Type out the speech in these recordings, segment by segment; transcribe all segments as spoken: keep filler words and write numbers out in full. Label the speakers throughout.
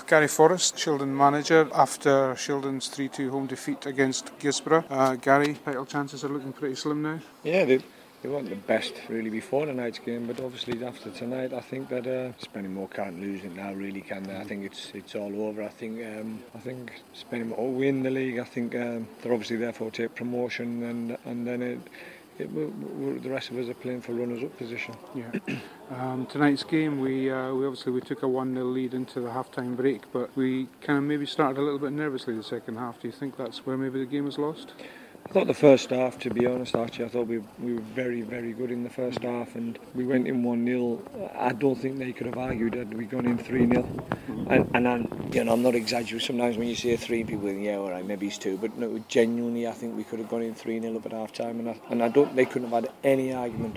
Speaker 1: with Gary Forrest, Shildon manager, after Shildon's three two home defeat against Gisborough. Uh, Gary, title chances are looking pretty slim now.
Speaker 2: Yeah, they, they weren't the best really before tonight's game, but obviously after tonight, I think that uh, Spennymoor can't lose it now, really, can they? I think it's it's all over. I think um, I think Spennymoor will win the league. I think um, they're obviously there for take promotion, and and then it. It, we're, we're, the rest of us are playing for runners-up position.
Speaker 1: Yeah. Um, tonight's game, we uh, we obviously we took a one nil lead into the half-time break, but we kind of maybe started a little bit nervously the second half. Do you think that's where maybe the game was lost?
Speaker 2: I thought the first half, to be honest, Archie, I thought we we were very, very good in the first half, and we went in one nil. I don't think they could have argued had we gone in three nil. And, and I'm, you know, I'm not exaggerating. Sometimes when you say three, people think, yeah, all right, maybe it's two. But no, genuinely, I think we could have gone in three nil up at half time, and I, and I don't. They couldn't have had any argument.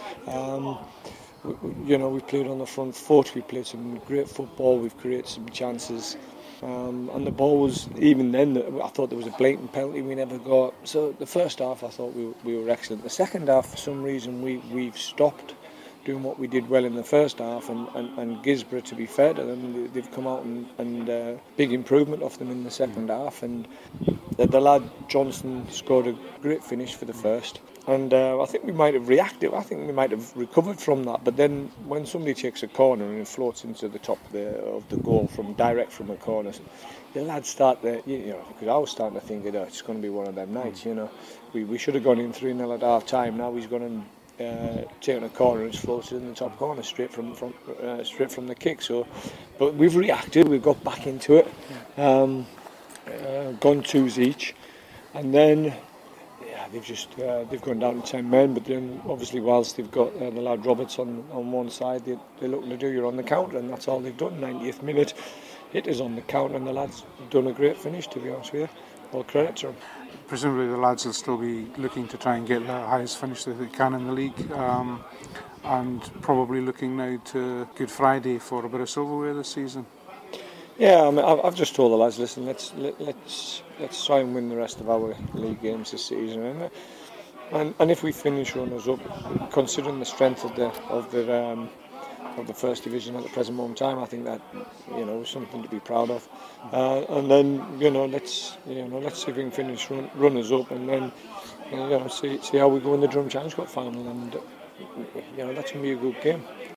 Speaker 2: Um, we, you know, we played on the front foot. We played some great football. We've created some chances. Um, and the ball was, even then, I thought there was a blatant penalty we never got. So the first half, I thought we, we were excellent. The second half, for some reason, we, we've stopped doing what we did well in the first half. And, and, and Gisborough, to be fair to them, they've come out and, and uh, big improvement off them in the second half. And the, the lad Johnson scored a great finish for the first. And uh, I think we might have reacted, I think we might have recovered from that. But then when somebody takes a corner and it floats into the top of the, of the goal from direct from a corner, the lads start to, you know, because I was starting to think that oh, it's going to be one of them nights, you know. We we should have gone in three nil at half time. Now he's gone and uh, taken a corner and it's floated in the top corner straight from, from uh, straight from the kick. So, but we've reacted, we've got back into it, um, uh, gone twos each, and then. They've just uh, they've gone down to ten men, but then obviously whilst they've got uh, the lad Roberts on, on one side, they, they're looking to do you're on the counter, and that's all they've done. ninetieth minute, it is on the counter, and the lads have done a great finish. To be honest with you, all credit to them.
Speaker 1: Presumably the lads will still be looking to try and get the highest finish that they can in the league, um, and probably looking now to Good Friday for a bit of silverware this season.
Speaker 2: Yeah, I mean, I've just told the lads, listen, let's let, let's let's try and win the rest of our league games this season, and and, and if we finish runners up, considering the strength of the of the um, of the first division at the present moment in time, I think that you know is something to be proud of. Uh, and then you know let's you know let's see if we can finish run, runners up, and then you know see see how we go in the Drum Challenge Cup final, and you know that's gonna be a good game.